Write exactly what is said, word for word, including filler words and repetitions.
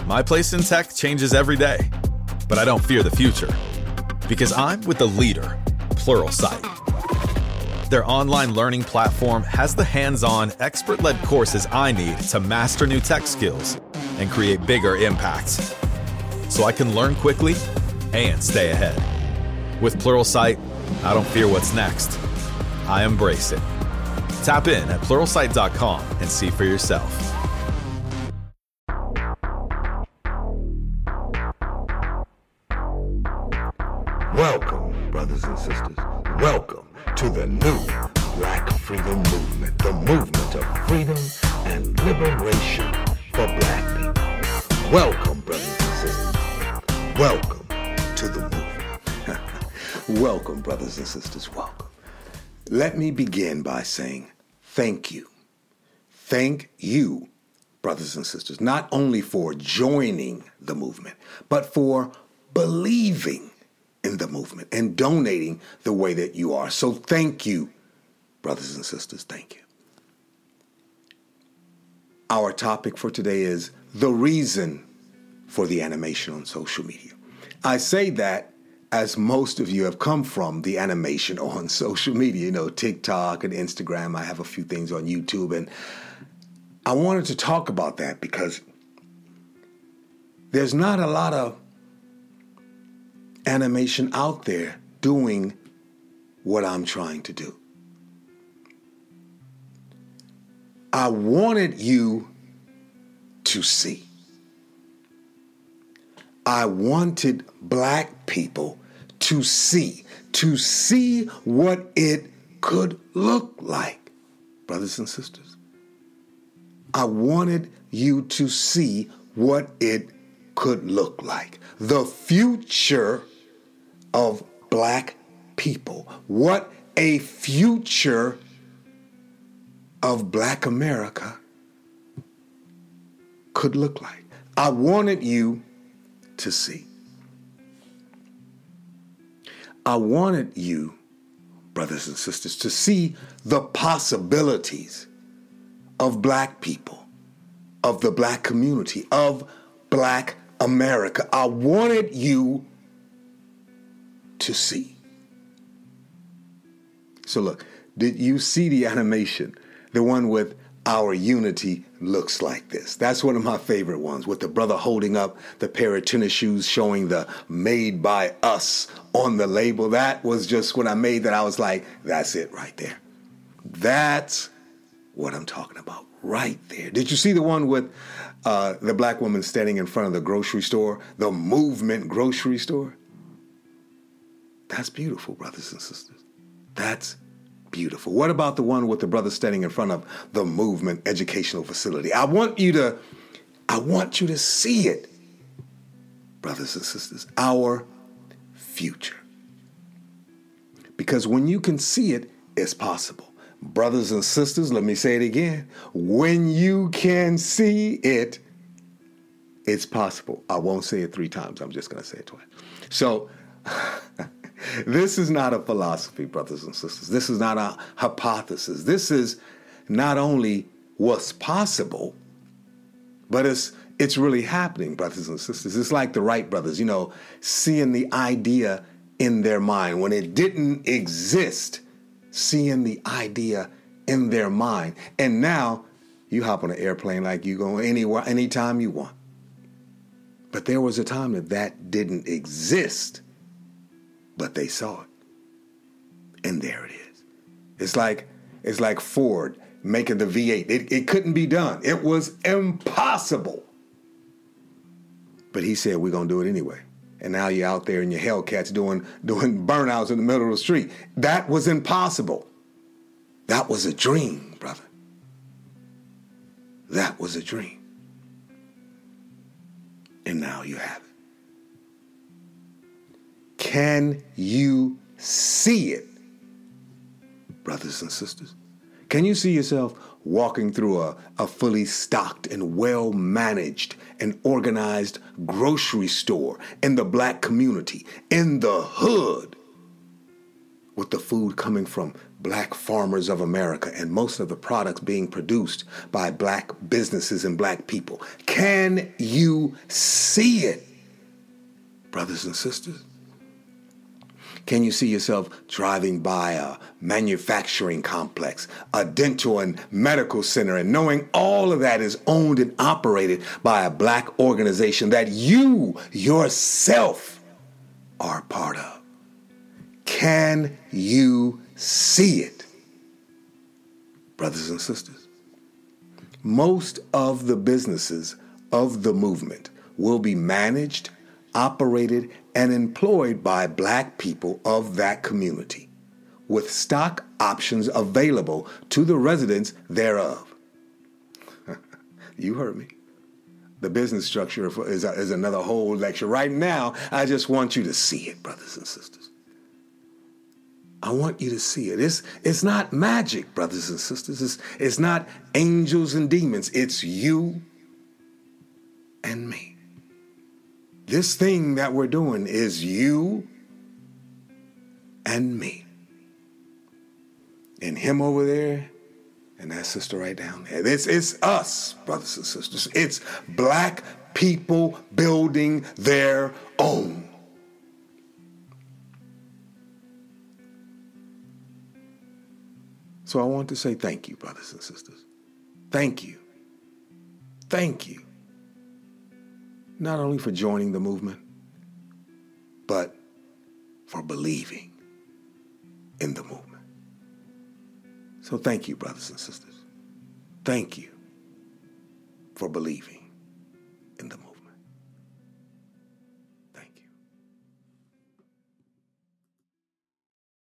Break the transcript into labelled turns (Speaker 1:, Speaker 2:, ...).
Speaker 1: My place in tech changes every day, but I don't fear the future because I'm with the leader, Pluralsight. Their online learning platform has the hands-on, expert-led courses I need to master new tech skills and create bigger impacts, so I can learn quickly and stay ahead. With Pluralsight, I don't fear what's next. I embrace it. Tap in at pluralsight dot com and see for yourself.
Speaker 2: Welcome, brothers and sisters. Welcome to the new Black Freedom Movement, the movement of freedom and liberation for Black people. Welcome, brothers and sisters. Welcome to the movement. Welcome, brothers and sisters. Welcome. Let me begin by saying thank you. Thank you, brothers and sisters, not only for joining the movement, but for believing in the movement and donating the way that you are. So thank you, brothers and sisters. Thank you. Our topic for today is the reason for the animation on social media. I say that as most of you have come from the animation on social media, you know, TikTok and Instagram. I have a few things on YouTube, and I wanted to talk about that because there's not a lot of animation out there doing what I'm trying to do. I wanted you to see. I wanted Black people to see, to see what it could look like, brothers and sisters. I wanted you to see what it could look like. The future of Black people. What a future of Black America could look like. I wanted you to see. I wanted you, brothers and sisters, to see the possibilities of Black people, of the Black community, of Black America. I wanted you to see. So look, did you see the animation? The one with our unity looks like this. That's one of my favorite ones, with the brother holding up the pair of tennis shoes showing the made by us on the label. That was just when I made that, I was like, that's it right there. That's what I'm talking about right there. Did you see the one with uh, the Black woman standing in front of the grocery store, the movement grocery store? That's beautiful, brothers and sisters. That's beautiful. What about the one with the brother standing in front of the movement educational facility? I want you to, I want you to see it, brothers and sisters, our future. Because when you can see it, it's possible. Brothers and sisters, let me say it again. When you can see it, it's possible. I won't say it three times. I'm just going to say it twice. So this is not a philosophy, brothers and sisters. This is not a hypothesis. This is not only what's possible, but it's it's really happening, brothers and sisters. It's like the Wright brothers, you know, seeing the idea in their mind when it didn't exist, seeing the idea in their mind. And now you hop on an airplane like you go anywhere, anytime you want. But there was a time that that didn't exist. But they saw it. And there it is. It's like it's like Ford making the V eight. It, it couldn't be done. It was impossible. But he said, we're going to do it anyway. And now you're out there in your Hellcats doing, doing burnouts in the middle of the street. That was impossible. That was a dream, brother. That was a dream. And now you have it. Can you see it, brothers and sisters? Can you see yourself walking through a, a fully stocked and well-managed and organized grocery store in the Black community, in the hood with the food coming from black farmers of America and most of the products being produced by black businesses and black people. Can you see it, brothers and sisters? Can you see yourself driving by a manufacturing complex, a dental and medical center, and knowing all of that is owned and operated by a black organization that you yourself are a part of? Can you see it, brothers and sisters? Most of the businesses of the movement will be managed, operated, and employed by black people of that community, with stock options available to the residents thereof. You heard me. The business structure is, a, is another whole lecture. Right now, I just want you to see it, brothers and sisters. I want you to see it. It's, it's not magic, brothers and sisters. It's, it's not angels and demons. It's you and me. This thing that we're doing is you and me. And him over there and that sister right down there. It's, it's us, brothers and sisters. It's black people building their own. So I want to say thank you, brothers and sisters. Thank you. Thank you. Not only for joining the movement, but for believing in the movement. So thank you, brothers and sisters. Thank you for believing in the movement.